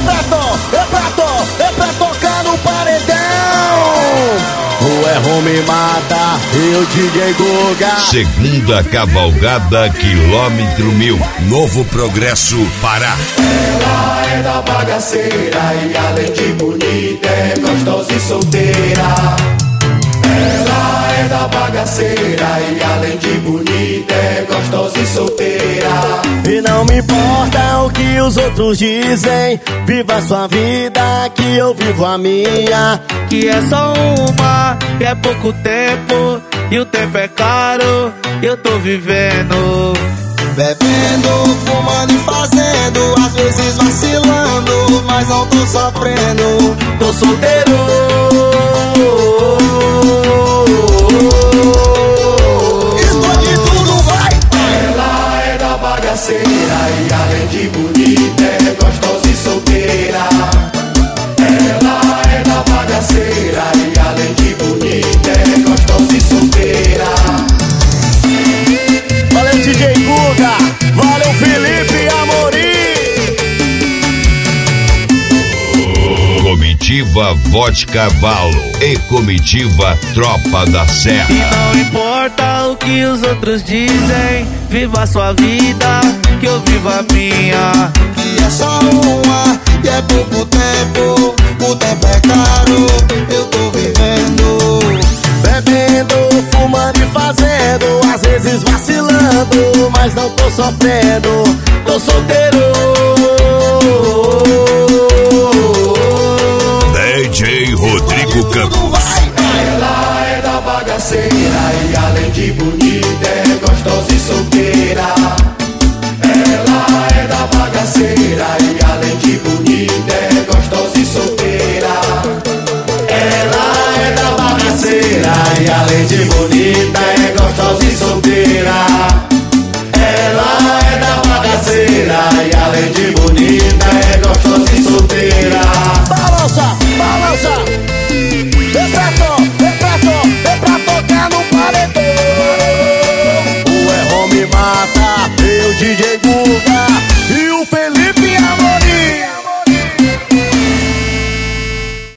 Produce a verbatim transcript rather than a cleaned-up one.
pra to, é pra to, é pra tocar no paredão. O erro me mata, eu D J Guga. Segunda cavalgada, quilômetro mil. Novo Progresso, Pará. Ela é da bagaceira e além de bonita é gostosa e solteira. Ela é da bagaceira e além de bonita é gostosa e solteira. E não me importa o que os outros dizem, viva a sua vida que eu vivo a minha. Que é só uma, que é pouco tempo, e o tempo é caro, eu tô vivendo. Bebendo, fumando e fazendo, às vezes vacilando, mas não tô sofrendo. Tô solteiro. Escolhe tudo, vai! Ela é da bagaceira e além de bonita é gostosa e solteira. Ela é da bagaceira e além de bonita é gostosa e solteira. Valeu D J Guga, valeu Felipe Amorim. Comitiva Vote Cavalo e Comitiva Tropa da Serra. E não importa o que os outros dizem, viva a sua vida, que eu vivo a minha. E é só uma, e é pouco tempo, o tempo é caro, eu tô vivendo. Bebendo, fumando e fazendo, às vezes vacilando, mas não tô sofrendo. Tô solteiro. D J Rodrigo Campos. Ela é da bagaceira e além de bonita é gostosa e solteira. Ela é da bagaceira e além de bonita é gostosa e solteira. Ela é da bagaceira e além de bonita é gostosa e solteira. Ela é da bagaceira e além de bonita é gostosa e solteira. Balança, balança. É pra to, é pra to, é pra tocar no paredão. O erro me mata, eu D J